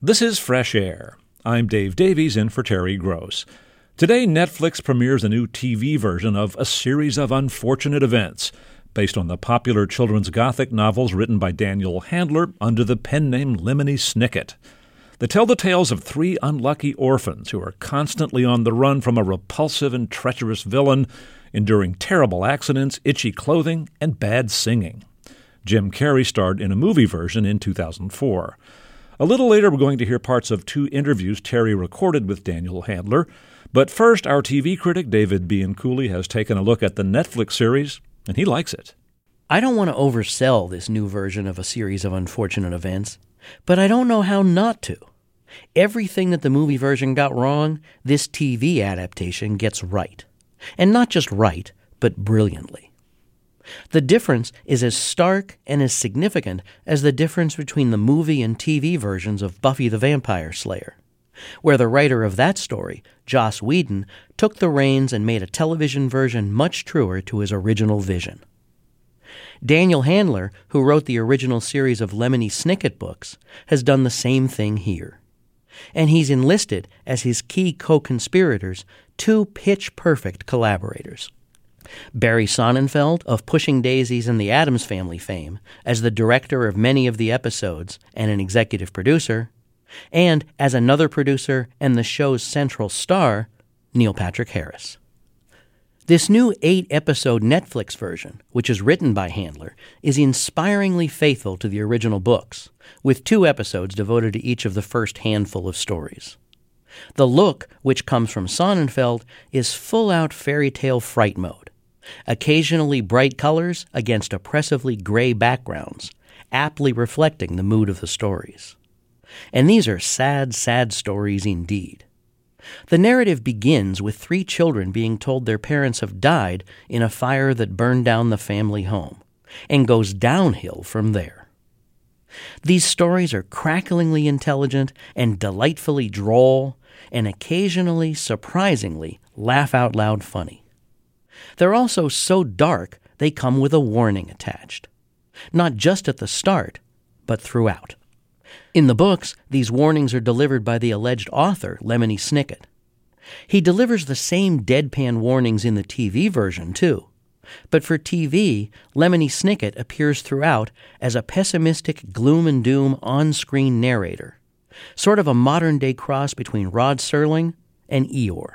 This is Fresh Air. I'm Dave Davies in for Terry Gross. Today, Netflix premieres a new TV version of A Series of Unfortunate Events, based on the popular children's Gothic novels written by Daniel Handler under the pen name Lemony Snicket. They tell the tales of three unlucky orphans who are constantly on the run from a repulsive and treacherous villain, enduring terrible accidents, itchy clothing, and bad singing. Jim Carrey starred in a movie version in 2004. A little later, we're going to hear parts of two interviews Terry recorded with Daniel Handler. But first, our TV critic David Bianculli has taken a look at the Netflix series, and he likes it. I don't want to oversell this new version of A Series of Unfortunate Events, but I don't know how not to. Everything that the movie version got wrong, this TV adaptation gets right. And not just right, but brilliantly. The difference is as stark and as significant as the difference between the movie and TV versions of Buffy the Vampire Slayer, where the writer of that story, Joss Whedon, took the reins and made a television version much truer to his original vision. Daniel Handler, who wrote the original series of Lemony Snicket books, has done the same thing here. And he's enlisted as his key co-conspirators two pitch-perfect collaborators. Barry Sonnenfeld of Pushing Daisies and the Addams Family fame as the director of many of the episodes and an executive producer, and as another producer and the show's central star, Neil Patrick Harris. This new 8-episode Netflix version, which is written by Handler, is inspiringly faithful to the original books, with 2 episodes devoted to each of the first handful of stories. The look, which comes from Sonnenfeld, is full-out fairy tale fright mode. Occasionally bright colors against oppressively gray backgrounds, aptly reflecting the mood of the stories. And these are sad, sad stories indeed. The narrative begins with 3 children being told their parents have died in a fire that burned down the family home, and goes downhill from there. These stories are cracklingly intelligent and delightfully droll, and occasionally, surprisingly, laugh-out-loud funny. They're also so dark they come with a warning attached. Not just at the start, but throughout. In the books, these warnings are delivered by the alleged author, Lemony Snicket. He delivers the same deadpan warnings in the TV version, too. But for TV, Lemony Snicket appears throughout as a pessimistic gloom and doom on-screen narrator, sort of a modern-day cross between Rod Serling and Eeyore.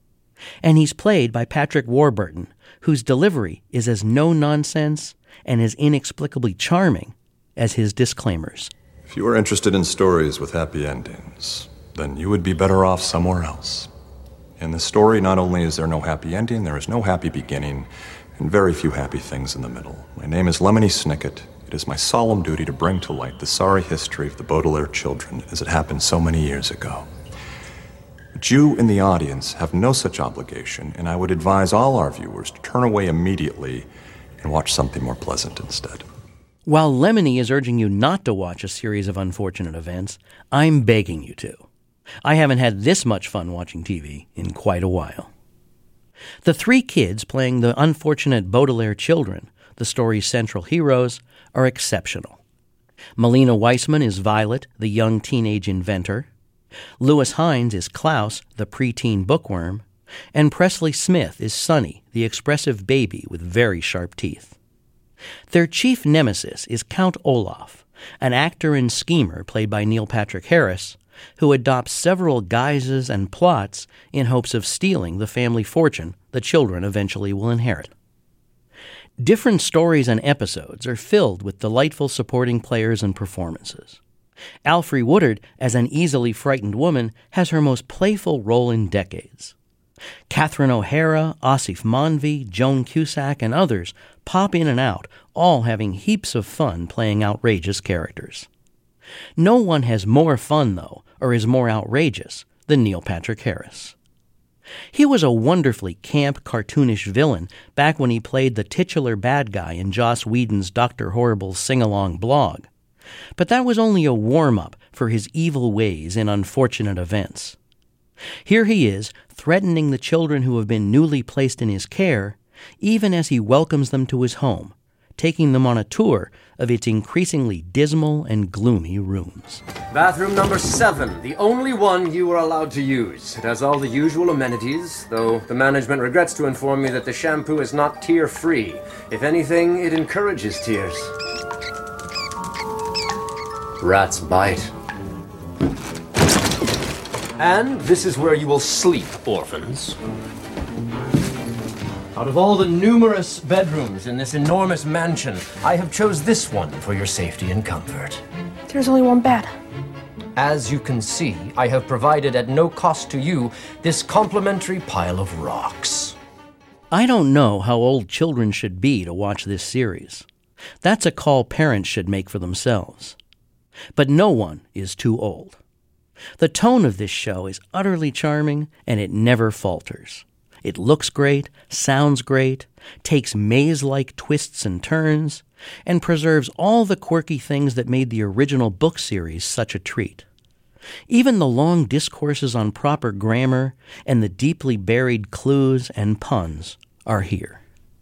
And he's played by Patrick Warburton, whose delivery is as no-nonsense and as inexplicably charming as his disclaimers. If you are interested in stories with happy endings, then you would be better off somewhere else. In this story, not only is there no happy ending, there is no happy beginning, and very few happy things in the middle. My name is Lemony Snicket. It is my solemn duty to bring to light the sorry history of the Baudelaire children as it happened so many years ago. But you in the audience have no such obligation, and I would advise all our viewers to turn away immediately and watch something more pleasant instead. While Lemony is urging you not to watch A Series of Unfortunate Events, I'm begging you to. I haven't had this much fun watching TV in quite a while. The 3 kids playing the unfortunate Baudelaire children, the story's central heroes, are exceptional. Melina Weissman is Violet, the young teenage inventor. Lewis Hines is Klaus, the preteen bookworm. And Presley Smith is Sonny, the expressive baby with very sharp teeth. Their chief nemesis is Count Olaf, an actor and schemer played by Neil Patrick Harris, who adopts several guises and plots in hopes of stealing the family fortune the children eventually will inherit. Different stories and episodes are filled with delightful supporting players and performances. Alfre Woodard, as an easily frightened woman, has her most playful role in decades. Catherine O'Hara, Asif Manvi, Joan Cusack, and others pop in and out, all having heaps of fun playing outrageous characters. No one has more fun, though, or is more outrageous than Neil Patrick Harris. He was a wonderfully camp, cartoonish villain back when he played the titular bad guy in Joss Whedon's Dr. Horrible's sing-along blog. But that was only a warm-up for his evil ways in Unfortunate Events. Here he is, threatening the children who have been newly placed in his care, even as he welcomes them to his home, taking them on a tour of its increasingly dismal and gloomy rooms. Bathroom number 7, the only one you are allowed to use. It has all the usual amenities, though the management regrets to inform me that the shampoo is not tear-free. If anything, it encourages tears. Rats bite. And this is where you will sleep, orphans. Out of all the numerous bedrooms in this enormous mansion, I have chose this one for your safety and comfort. There's only one bed. As you can see, I have provided at no cost to you this complimentary pile of rocks. I don't know how old children should be to watch this series. That's a call parents should make for themselves. But no one is too old. The tone of this show is utterly charming, and it never falters. It looks great, sounds great, takes maze-like twists and turns, and preserves all the quirky things that made the original book series such a treat. Even the long discourses on proper grammar and the deeply buried clues and puns are here.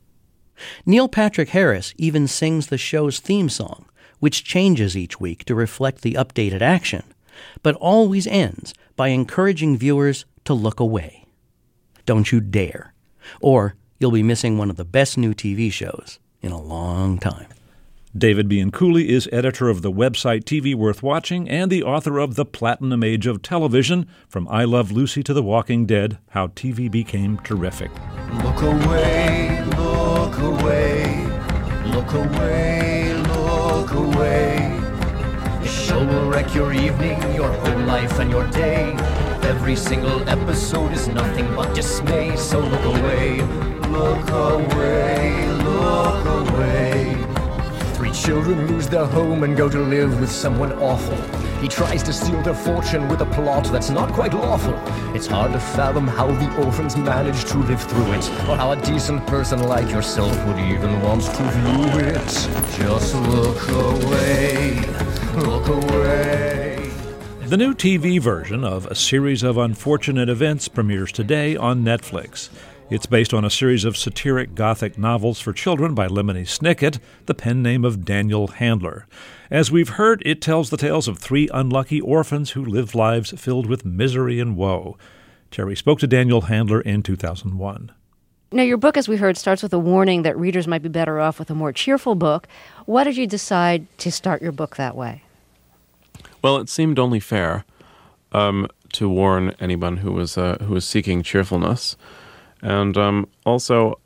Neil Patrick Harris even sings the show's theme song, which changes each week to reflect the updated action, but always ends by encouraging viewers to look away. Don't you dare, or you'll be missing one of the best new TV shows in a long time. David Bianculli is editor of the website TV Worth Watching and the author of The Platinum Age of Television, From I Love Lucy to The Walking Dead, How TV Became Terrific. Look away, look away, look away, look away. The show will wreck your evening, your whole life and your day. Every single episode is nothing but dismay, so look away, look away, look away. 3 children lose their home and go to live with someone awful. He tries to steal their fortune with a plot that's not quite lawful. It's hard to fathom how the orphans manage to live through it, or how a decent person like yourself would even want to view it. Just look away, look away. The new TV version of A Series of Unfortunate Events premieres today on Netflix. It's based on a series of satiric Gothic novels for children by Lemony Snicket, the pen name of Daniel Handler. As we've heard, it tells the tales of 3 unlucky orphans who lived lives filled with misery and woe. Terry spoke to Daniel Handler in 2001. Now, your book, as we heard, starts with a warning that readers might be better off with a more cheerful book. Why did you decide to start your book that way? Well, it seemed only fair to warn anyone who was seeking cheerfulness. And also,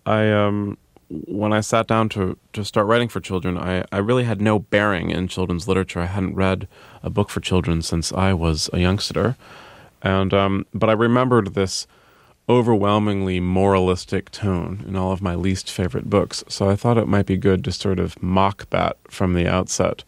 when I sat down to start writing for children, I really had no bearing in children's literature. I hadn't read a book for children since I was a youngster. And but I remembered this overwhelmingly moralistic tone in all of my least favorite books. So I thought it might be good to sort of mock that from the outset,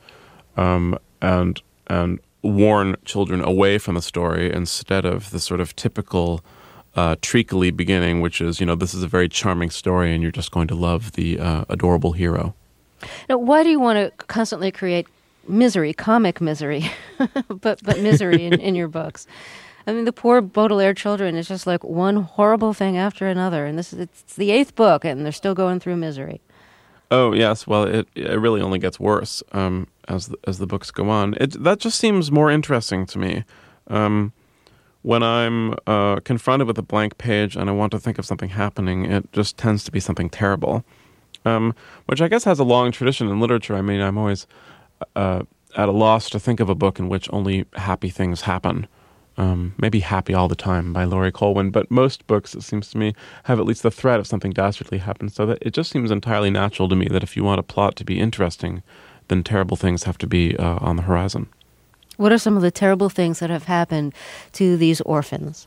and warn children away from the story instead of the sort of typical treacly beginning, which is, this is a very charming story and you're just going to love the adorable hero. Now, why do you want to constantly create misery, comic misery, but misery in your books? I mean, the poor Baudelaire children is just like one horrible thing after another, and it's the 8th book, and they're still going through misery. Oh yes, well it really only gets worse as the books go on. That just seems more interesting to me. When I'm confronted with a blank page and I want to think of something happening, it just tends to be something terrible, which I guess has a long tradition in literature. I mean, I'm always at a loss to think of a book in which only happy things happen. Maybe Happy All the Time by Laurie Colwin, but most books, it seems to me, have at least the threat of something dastardly happen, so that it just seems entirely natural to me that if you want a plot to be interesting, then terrible things have to be on the horizon. What are some of the terrible things that have happened to these orphans?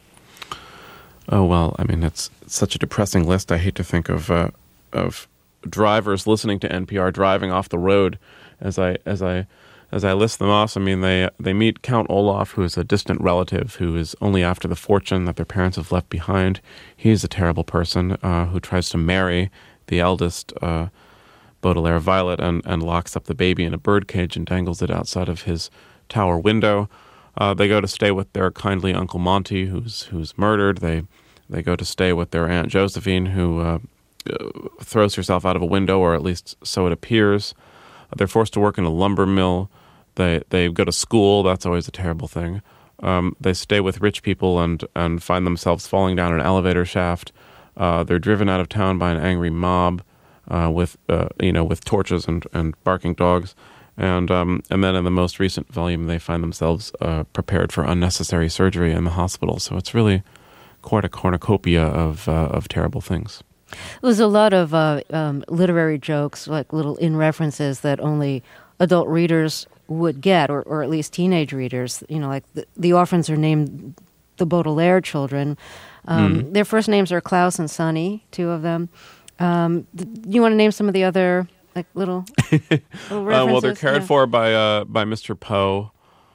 Oh, well, I mean, it's such a depressing list. I hate to think of drivers listening to NPR driving off the road as I list them off. I mean, they meet Count Olaf, who is a distant relative who is only after the fortune that their parents have left behind. He's a terrible person who tries to marry the eldest Baudelaire Violet and locks up the baby in a birdcage and dangles it outside of his tower window. They go to stay with their kindly Uncle Monty, who's murdered. They go to stay with their Aunt Josephine, who throws herself out of a window, or at least so it appears. They're forced to work in a lumber mill. They go to school. That's always a terrible thing. They stay with rich people and find themselves falling down an elevator shaft. They're driven out of town by an angry mob with torches and barking dogs. And then in the most recent volume, they find themselves prepared for unnecessary surgery in the hospital. So it's really quite a cornucopia of terrible things. There's a lot of literary jokes, like little in-references that only adult readers would get, or at least teenage readers. Like the orphans are named the Baudelaire children. Their first names are Klaus and Sonny, two of them. Do you want to name some of the other little references? Well, they're cared for by Mr. Poe.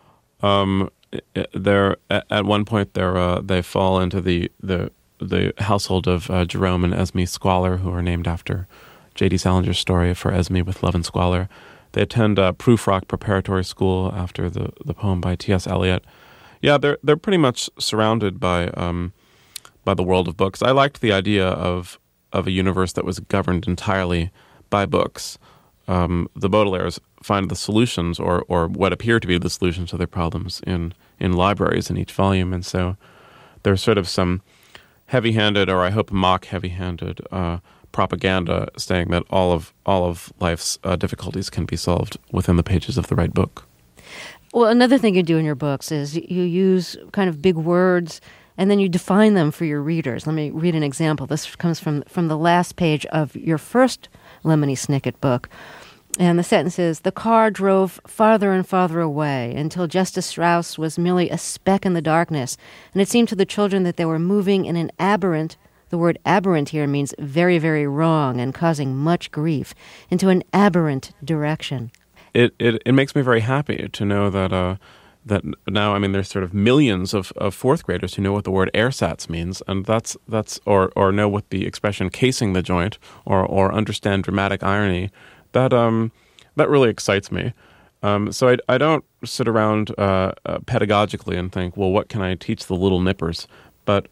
They're at one point they fall into the household of Jerome and Esme Squalor, who are named after J.D. Salinger's story For Esme with Love and Squalor. They attend Prufrock Preparatory School after the poem by T.S. Eliot. Yeah, they're pretty much surrounded by the world of books. I liked the idea of a universe that was governed entirely by books. The Baudelaires find the solutions, or what appear to be the solutions to their problems, in libraries in each volume, and so there's sort of some heavy-handed, or I hope mock heavy-handed, propaganda saying that all of life's difficulties can be solved within the pages of the right book. Well, another thing you do in your books is you use kind of big words and then you define them for your readers. Let me read an example. This comes from the last page of your first Lemony Snicket book. And the sentence is, "The car drove farther and farther away until Justice Strauss was merely a speck in the darkness, and it seemed to the children that they were moving in an aberrant, the word aberrant here means very, very wrong and causing much grief, into an aberrant direction." It makes me very happy to know that that now, I mean, there's sort of millions of fourth graders who know what the word ersatz means, and that's or know what the expression casing the joint, or understand dramatic irony. That really excites me. So I don't sit around pedagogically and think, well, what can I teach the little nippers? But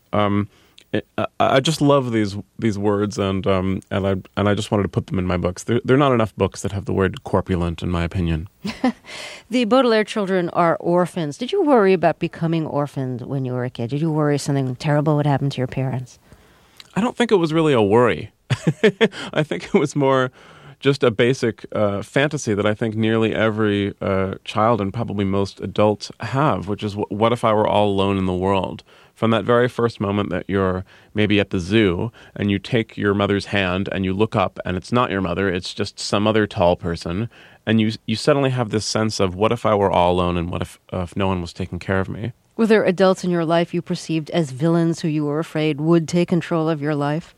I just love these words, and I just wanted to put them in my books. There are not enough books that have the word corpulent, in my opinion. The Baudelaire children are orphans. Did you worry about becoming orphaned when you were a kid? Did you worry something terrible would happen to your parents? I don't think it was really a worry. I think it was more just a basic fantasy that I think nearly every child and probably most adults have, which is, what if I were all alone in the world? From that very first moment that you're maybe at the zoo and you take your mother's hand and you look up and it's not your mother, it's just some other tall person, and you suddenly have this sense of, what if I were all alone, and what if no one was taking care of me? Were there adults in your life you perceived as villains who you were afraid would take control of your life?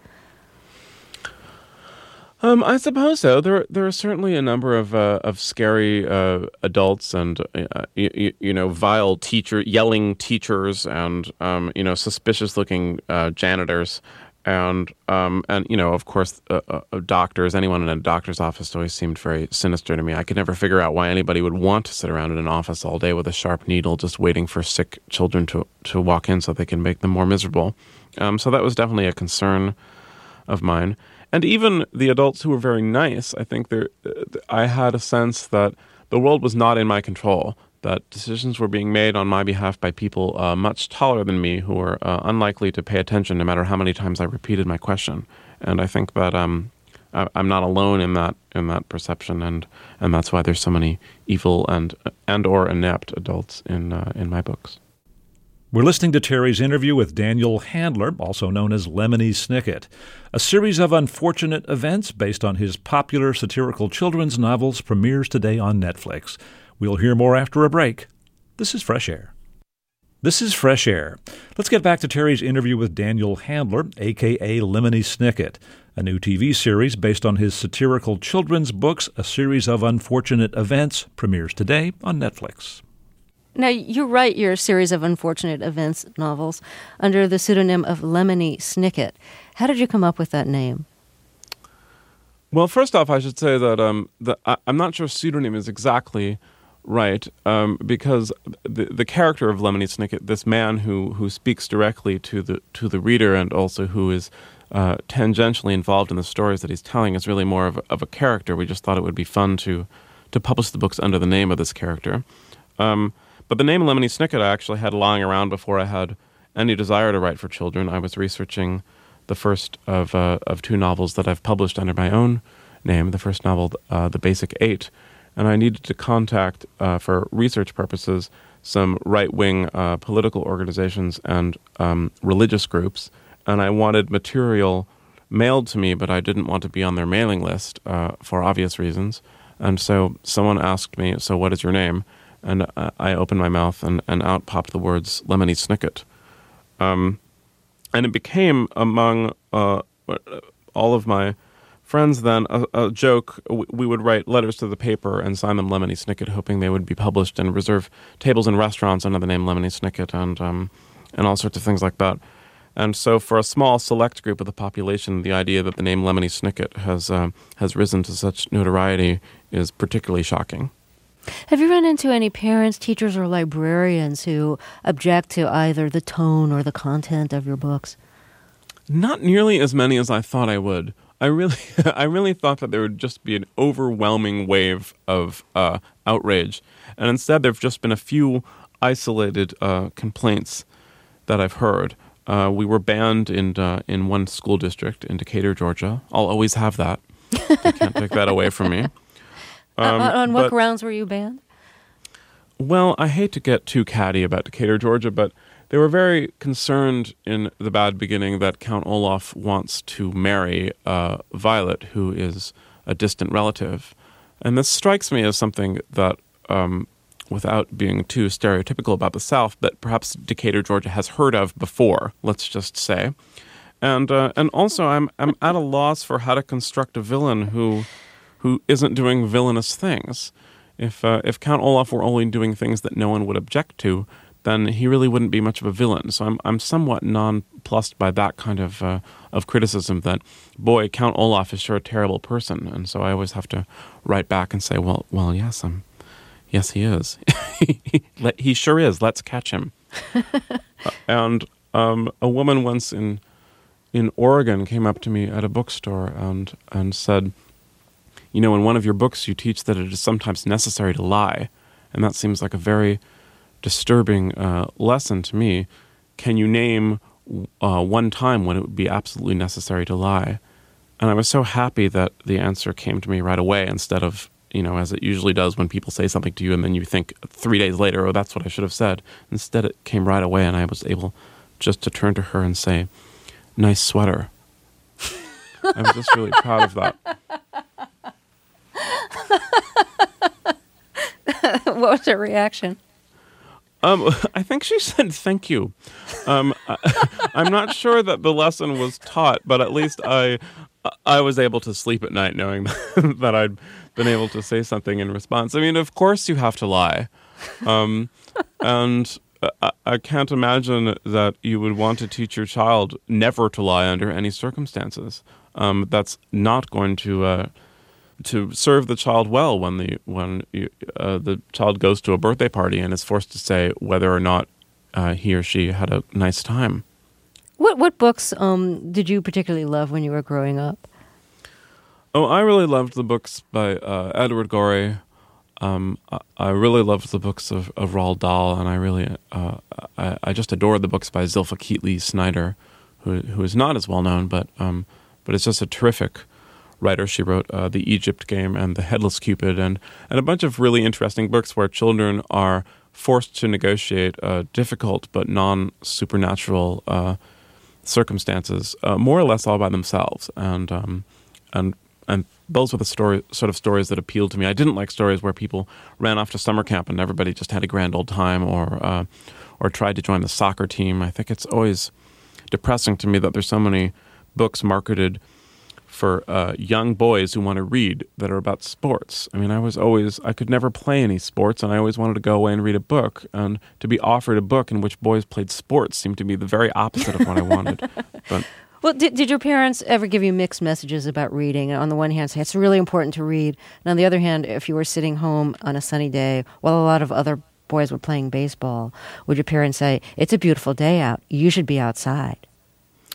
I suppose so. There are certainly a number of scary adults and vile yelling teachers, and suspicious-looking janitors, and of course doctors. Anyone in a doctor's office always seemed very sinister to me. I could never figure out why anybody would want to sit around in an office all day with a sharp needle, just waiting for sick children to walk in so they can make them more miserable. So that was definitely a concern of mine. And even the adults who were very nice, I think I had a sense that the world was not in my control, that decisions were being made on my behalf by people much taller than me, who were unlikely to pay attention no matter how many times I repeated my question. And I think that I'm not alone in that perception, and that's why there's so many evil and or inept adults in my books. We're listening to Terry's interview with Daniel Handler, also known as Lemony Snicket. A series of unfortunate events based on his popular satirical children's novels premieres today on Netflix. We'll hear more after a break. This is Fresh Air. This is Fresh Air. Let's get back to Terry's interview with Daniel Handler, a.k.a. Lemony Snicket. A new TV series based on his satirical children's books, A Series of Unfortunate Events, premieres today on Netflix. Now, you write your series of unfortunate events novels under the pseudonym of Lemony Snicket. How did you come up with that name? Well, first off, I should say that I'm not sure pseudonym is exactly right, because the character of Lemony Snicket, this man who speaks directly to the reader, and also who is tangentially involved in the stories that he's telling. Is really more of a character. We just thought it would be fun to publish the books under the name of this character. But the name Lemony Snicket I actually had lying around before I had any desire to write for children. I was researching the first of two novels that I've published under my own name, the first novel, The Basic Eight, and I needed to contact, for research purposes, some right-wing political organizations and religious groups, and I wanted material mailed to me, but I didn't want to be on their mailing list for obvious reasons. And so someone asked me, so what is your name? And I opened my mouth, and out popped the words Lemony Snicket. And it became, among all of my friends then, a joke. We would write letters to the paper and sign them Lemony Snicket, hoping they would be published, and reserve tables in restaurants under the name Lemony Snicket, and all sorts of things like that. And so for a small select group of the population, the idea that the name Lemony Snicket has risen to such notoriety is particularly shocking. Have you run into any parents, teachers, or librarians who object to either the tone or the content of your books? Not nearly as many as I thought I would. I really thought that there would just be an overwhelming wave of outrage, and instead there have just been a few isolated complaints that I've heard. We were banned in one school district in Decatur, Georgia. I'll always have that. They can't take that away from me. On what grounds were you banned? Well, I hate to get too catty about Decatur, Georgia, but they were very concerned in the bad beginning that Count Olaf wants to marry Violet, who is a distant relative. And this strikes me as something that, without being too stereotypical about the South, that perhaps Decatur, Georgia has heard of before, let's just say. And also I'm at a loss for how to construct a villain who isn't doing villainous things. If Count Olaf were only doing things that no one would object to, then he really wouldn't be much of a villain. So I'm somewhat nonplussed by that kind of criticism that, boy, Count Olaf is sure a terrible person. And so I always have to write back and say, well, yes, he is. He sure is. Let's catch him. And a woman once in Oregon came up to me at a bookstore and said, you know, in one of your books you teach that it is sometimes necessary to lie, and that seems like a very disturbing lesson to me. Can you name one time when it would be absolutely necessary to lie? And I was so happy that the answer came to me right away, instead of, you know, as it usually does when people say something to you and then you think 3 days later, oh, that's what I should have said. Instead, it came right away, and I was able just to turn to her and say, nice sweater. I was just really proud of that. What was her reaction? I think she said thank you. I'm not sure that the lesson was taught, but at least I was able to sleep at night knowing that I'd been able to say something in response. I mean, of course you have to lie. And I can't imagine that you would want to teach your child never to lie under any circumstances. That's not going to serve the child well when the child goes to a birthday party and is forced to say whether or not he or she had a nice time. What books did you particularly love when you were growing up? Oh, I really loved the books by Edward Gorey. I really loved the books of Roald Dahl, and I really I just adored the books by Zilpha Keatley Snyder, who is not as well known, but it's just a terrific writer. She wrote The Egypt Game and The Headless Cupid, and a bunch of really interesting books where children are forced to negotiate difficult but non-supernatural circumstances, more or less all by themselves, and those were the sort of stories that appealed to me. I didn't like stories where people ran off to summer camp and everybody just had a grand old time, or tried to join the soccer team. I think it's always depressing to me that there's so many books marketed for young boys who want to read that are about sports. I mean, I could never play any sports, and I always wanted to go away and read a book. And to be offered a book in which boys played sports seemed to be the very opposite of what I wanted. But well, did your parents ever give you mixed messages about reading? On the one hand, say it's really important to read, and on the other hand, if you were sitting home on a sunny day while a lot of other boys were playing baseball, would your parents say, it's a beautiful day out, you should be outside?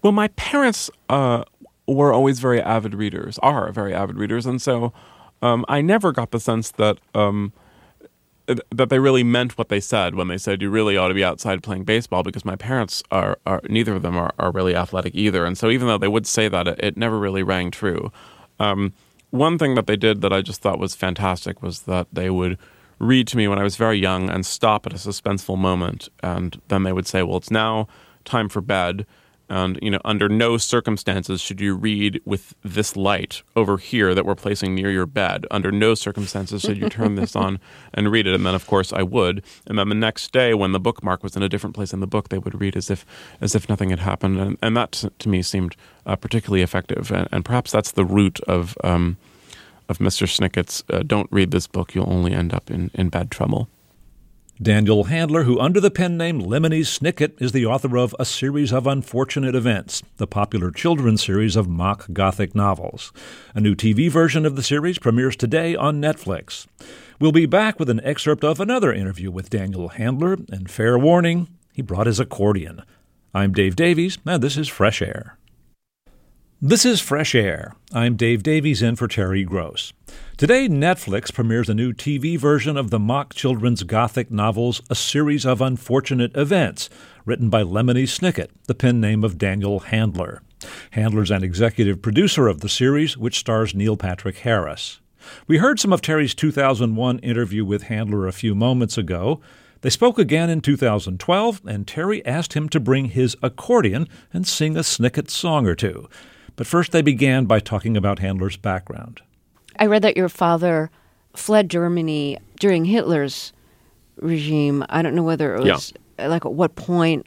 Well, my parents were always are very avid readers, and so I never got the sense that they really meant what they said when they said you really ought to be outside playing baseball, because my parents are neither of them are really athletic either, and so even though they would say that, it never really rang true. One thing that they did that I just thought was fantastic was that they would read to me when I was very young and stop at a suspenseful moment, and then they would say, well, it's now time for bed, and under no circumstances should you read with this light over here that we're placing near your bed. Under no circumstances should you turn this on and read it. And then, of course, I would. And then the next day, when the bookmark was in a different place in the book, they would read as if nothing had happened. And that, to me, seemed particularly effective. And perhaps that's the root of Mr. Snickett's "Don't read this book; you'll only end up in bad trouble." Daniel Handler, who under the pen name Lemony Snicket is the author of A Series of Unfortunate Events, the popular children's series of mock Gothic novels. A new TV version of the series premieres today on Netflix. We'll be back with an excerpt of another interview with Daniel Handler, and fair warning, he brought his accordion. I'm Dave Davies, and this is Fresh Air. This is Fresh Air. I'm Dave Davies in for Terry Gross. Today, Netflix premieres a new TV version of the mock children's Gothic novels A Series of Unfortunate Events, written by Lemony Snicket, the pen name of Daniel Handler. Handler's an executive producer of the series, which stars Neil Patrick Harris. We heard some of Terry's 2001 interview with Handler a few moments ago. They spoke again in 2012, and Terry asked him to bring his accordion and sing a Snicket song or two. But first they began by talking about Handler's background. I read that your father fled Germany during Hitler's regime. I don't know whether it was, like, at what point?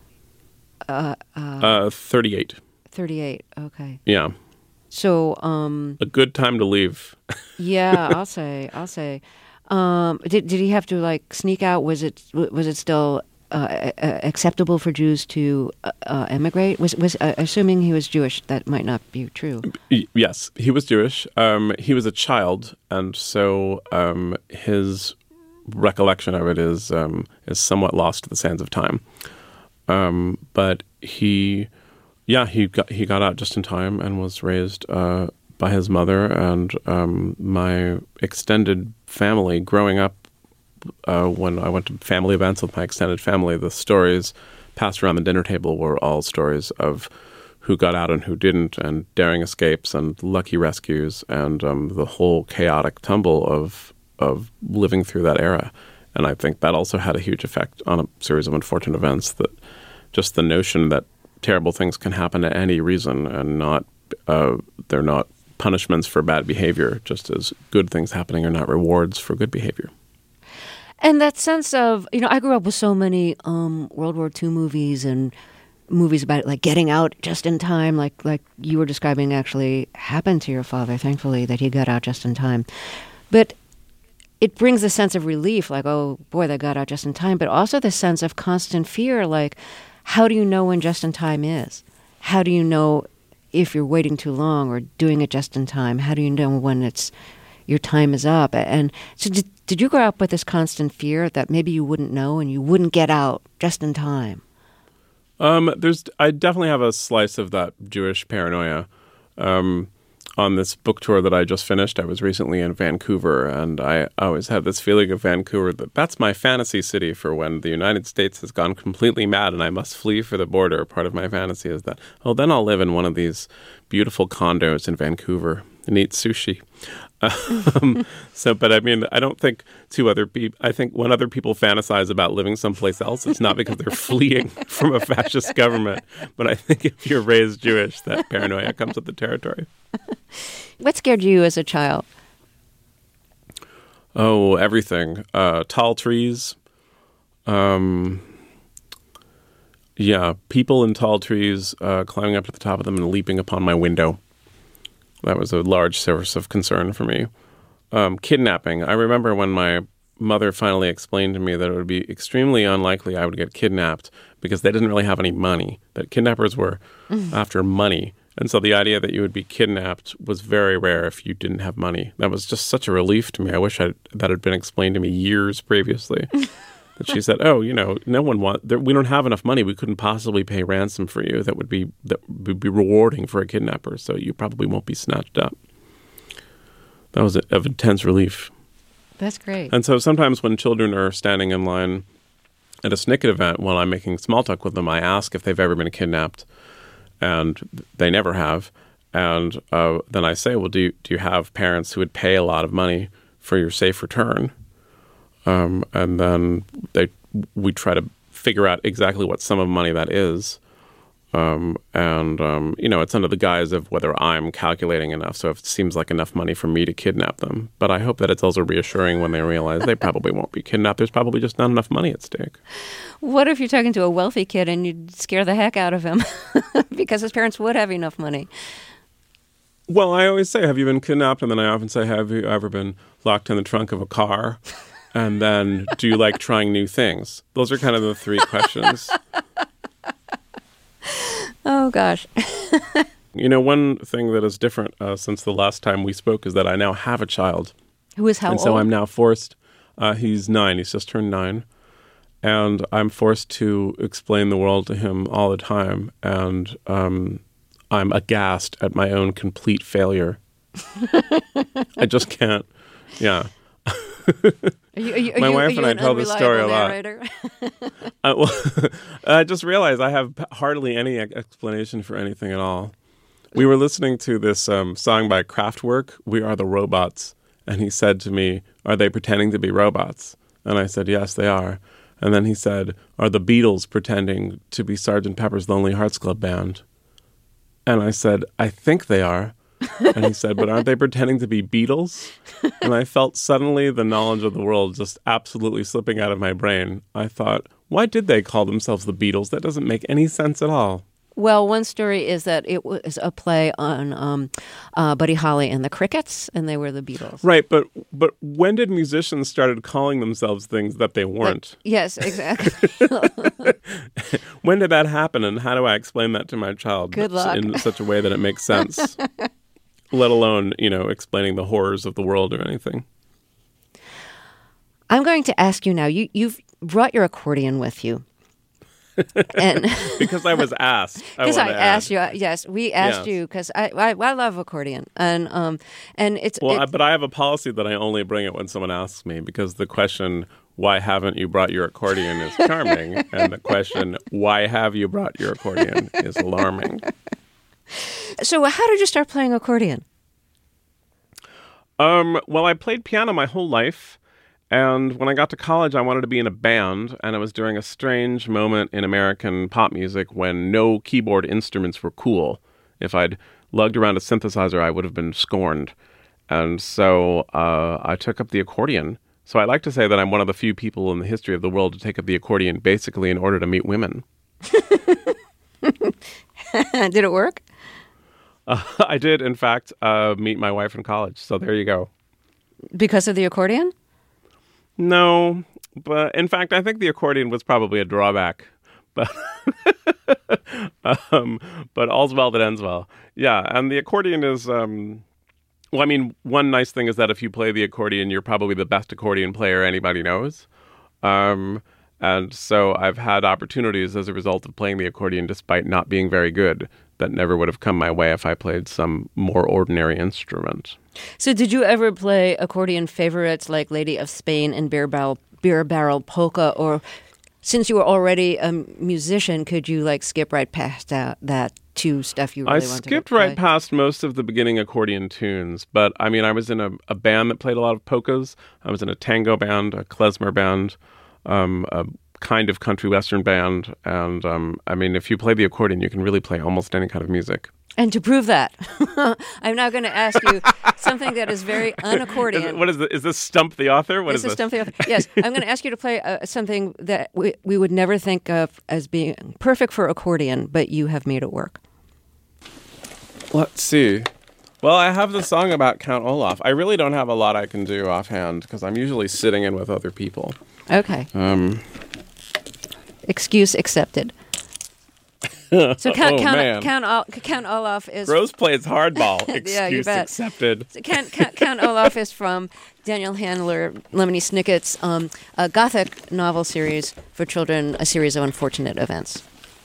38. 38, okay. Yeah. So, a good time to leave. Yeah, I'll say. Did he have to, like, sneak out? Was it still acceptable for Jews to emigrate? Was assuming he was Jewish, that might not be true. Yes, he was Jewish. He was a child, and so his recollection of it is somewhat lost to the sands of time. But he got out just in time and was raised by his mother, and my extended family growing up. When I went to family events with my extended family, the stories passed around the dinner table were all stories of who got out and who didn't, and daring escapes and lucky rescues, and the whole chaotic tumble of living through that era. And I think that also had a huge effect on a series of unfortunate events, that just the notion that terrible things can happen at any reason, and they're not punishments for bad behavior, just as good things happening are not rewards for good behavior. And that sense of, I grew up with so many World War II movies and movies about, like, getting out just in time, like you were describing actually happened to your father, thankfully, that he got out just in time. But it brings a sense of relief, like, oh, boy, they got out just in time, but also the sense of constant fear, like, how do you know when just in time is? How do you know if you're waiting too long or doing it just in time? How do you know when your time is up? And so did you grow up with this constant fear that maybe you wouldn't know and you wouldn't get out just in time? I definitely have a slice of that Jewish paranoia. On this book tour that I just finished, I was recently in Vancouver, and I always had this feeling of Vancouver that's my fantasy city for when the United States has gone completely mad and I must flee for the border. Part of my fantasy is that, then I'll live in one of these beautiful condos in Vancouver and eat sushi. But I mean, I don't think I think when other people fantasize about living someplace else, it's not because they're fleeing from a fascist government. But I think if you're raised Jewish, that paranoia comes with the territory. What scared you as a child? Oh, everything. Tall trees. People in tall trees, climbing up to the top of them and leaping upon my window. That was a large source of concern for me. Kidnapping. I remember when my mother finally explained to me that it would be extremely unlikely I would get kidnapped because they didn't really have any money, that kidnappers were after money. And so the idea that you would be kidnapped was very rare if you didn't have money. That was just such a relief to me. I wish that had been explained to me years previously. that she said, "Oh, no one we don't have enough money. We couldn't possibly pay ransom for you. That would be rewarding for a kidnapper. So you probably won't be snatched up." That was of intense relief. That's great. And so sometimes when children are standing in line at a Snicket event while I'm making small talk with them, I ask if they've ever been kidnapped, and they never have. And then I say, "Well, do you have parents who would pay a lot of money for your safe return?" And then we try to figure out exactly what sum of money that is. It's under the guise of whether I'm calculating enough. So if it seems like enough money for me to kidnap them. But I hope that it's also reassuring when they realize they probably won't be kidnapped. There's probably just not enough money at stake. What if you're talking to a wealthy kid and you scare the heck out of him because his parents would have enough money? Well, I always say, "Have you been kidnapped?" And then I often say, "Have you ever been locked in the trunk of a car?" And then, "Do you like trying new things?" Those are kind of the three questions. Oh, gosh. One thing that is different since the last time we spoke is that I now have a child. Who is how old? And so I'm now forced. He's 9. He's just turned 9. And I'm forced to explain the world to him all the time. And I'm aghast at my own complete failure. I just can't. Yeah. My wife and I tell this story a lot. I just realized I have hardly any explanation for anything at all. We were listening to this song by Kraftwerk, "We Are the Robots," and he said to me, "Are they pretending to be robots?" And I said, "Yes, they are." And then he said, "Are the Beatles pretending to be Sgt. Pepper's Lonely Hearts Club Band?" And I said, "I think they are." And he said, "But aren't they pretending to be Beatles?" And I felt suddenly the knowledge of the world just absolutely slipping out of my brain. I thought, why did they call themselves the Beatles? That doesn't make any sense at all. Well, one story is that it was a play on Buddy Holly and the Crickets, and they were the Beatles. Right, but when did musicians started calling themselves things that they weren't? Yes, exactly. When did that happen, and how do I explain that to my child? Good luck. In such a way that it makes sense, let alone, explaining the horrors of the world or anything. I'm going to ask you now, you've brought your accordion with you. And because I was asked. Because I asked you. Yes, we asked you because I love accordion, and it's. Well, but I have a policy that I only bring it when someone asks me, because the question, "Why haven't you brought your accordion?" is charming, and the question, "Why have you brought your accordion?" is alarming. So, how did you start playing accordion? Well, I played piano my whole life. And when I got to college, I wanted to be in a band, and it was during a strange moment in American pop music when no keyboard instruments were cool. If I'd lugged around a synthesizer, I would have been scorned. And so I took up the accordion. So I like to say that I'm one of the few people in the history of the world to take up the accordion basically in order to meet women. Did it work? I did, in fact, meet my wife in college. So there you go. Because of the accordion? No, but in fact, I think the accordion was probably a drawback. But but all's well that ends well. Yeah, and the accordion is, one nice thing is that if you play the accordion, you're probably the best accordion player anybody knows. And so I've had opportunities as a result of playing the accordion despite not being very good that never would have come my way if I played some more ordinary instrument. So did you ever play accordion favorites like Lady of Spain and Beer Barrel Polka? Or since you were already a musician, could you skip right past that to stuff you really wanted to play? I skipped right past most of the beginning accordion tunes. But, I was in a band that played a lot of polkas. I was in a tango band, a klezmer band, a kind of country western band. And, if you play the accordion, you can really play almost any kind of music. And to prove that, I'm now going to ask you something that is very unaccordion. Is this Stump the Author? This is Stump the Author. Yes, I'm going to ask you to play something that we would never think of as being perfect for accordion, but you have made it work. Let's see. Well, I have the song about Count Olaf. I really don't have a lot I can do offhand because I'm usually sitting in with other people. Okay. Excuse accepted. So Count Olaf is... Gross plays hardball. Excuse Yeah, you bet. accepted. So Count Olaf is from Daniel Handler, Lemony Snicket's a Gothic novel series for children, a series of unfortunate events.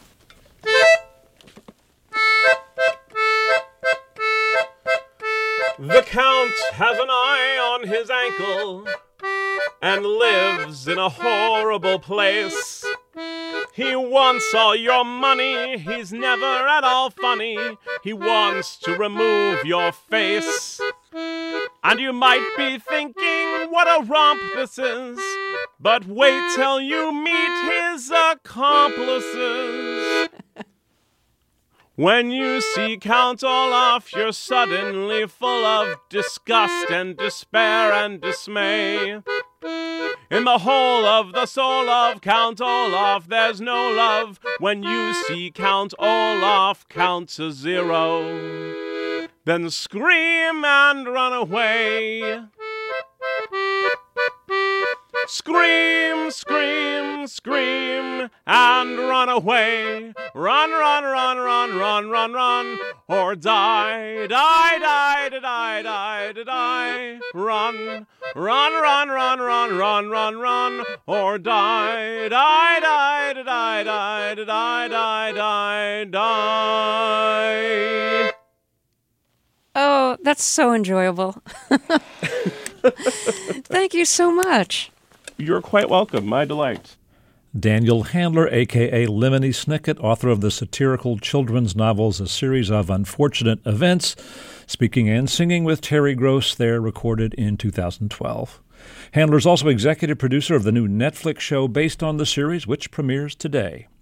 The Count has an eye on his ankle and lives in a horrible place. He wants all your money, he's never at all funny. He wants to remove your face. And you might be thinking, what a romp this is. But wait till you meet his accomplices. When you see Count Olaf, you're suddenly full of disgust and despair and dismay. In the whole of the soul of Count Olaf, there's no love. When you see Count Olaf count to 0, then scream and run away. Scream, scream, scream, and run away. Run, run, run, run, run, run, run, or die, die, die, die, die, die, die. Run, run, run, run, run, run, run, run, or die, die, die, die, die, die, die, die, die. Oh, that's so enjoyable. Thank you so much. You're quite welcome. My delight. Daniel Handler, a.k.a. Lemony Snicket, author of the satirical children's novels A Series of Unfortunate Events, speaking and singing with Terry Gross there, recorded in 2012. Handler's also executive producer of the new Netflix show based on the series, which premieres today.